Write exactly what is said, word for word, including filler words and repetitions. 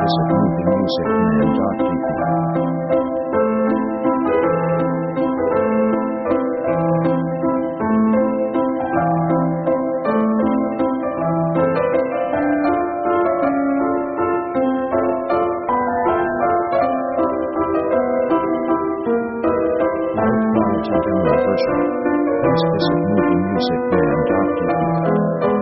visit movie music man dot d e. Low quality demo version. Please visit movie music man dot d e.